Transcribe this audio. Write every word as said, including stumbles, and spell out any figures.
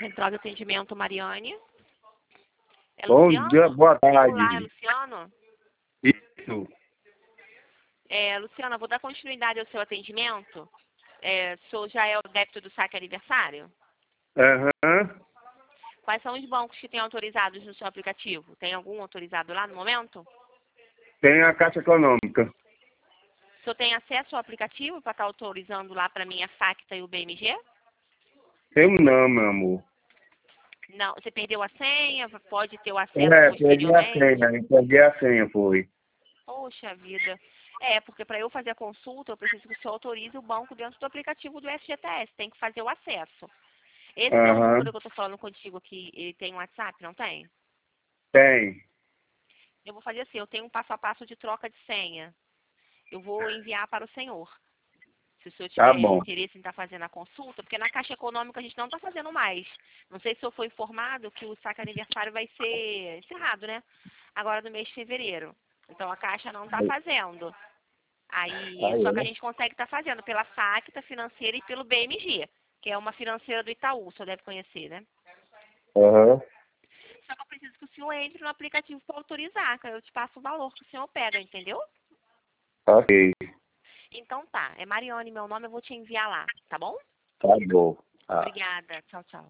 Central de Atendimento Mariane. É Bom Luciano? dia, boa Olá, é tarde. Luciano? Isso. É, Luciana, vou dar continuidade ao seu atendimento. É, o senhor já é o débito do saque aniversário? Aham. Quais são os bancos que têm autorizados no seu aplicativo? Tem algum autorizado lá no momento? Tem a Caixa Econômica. O senhor tem acesso ao aplicativo para estar autorizando lá para mim a Facta e o B M G? Tem não, meu amor. Não, você perdeu a senha, pode ter o acesso É, perdi a posteriormente? senha. Perdi a senha, foi. Poxa vida. É, porque para eu fazer a consulta, eu preciso que o senhor autorize o banco dentro do aplicativo do F G T S. Tem que fazer o acesso. Esse é o Aham. número que eu estou falando contigo aqui, ele tem um WhatsApp, não tem? Tem. Eu vou fazer assim, eu tenho um passo a passo de troca de senha. Eu vou enviar para o senhor. Se o senhor Tá tiver bom. interesse em estar fazendo a consulta, porque na Caixa Econômica a gente não está fazendo mais. Não sei se o senhor foi informado que o saque aniversário vai ser encerrado, né? Agora no mês de fevereiro. Então a Caixa não está fazendo. Aí, Aí, só que a né? gente consegue estar fazendo pela Facta financeira e pelo B M G, que é uma financeira do Itaú, o senhor deve conhecer, né? Aham. Só que eu preciso que o senhor entre no aplicativo para autorizar, que aí eu te passo o valor que o senhor pega, entendeu? Ok. Então tá, é Mariane meu nome, eu vou te enviar lá, tá bom? Tá bom. Tá. Obrigada, tchau, tchau.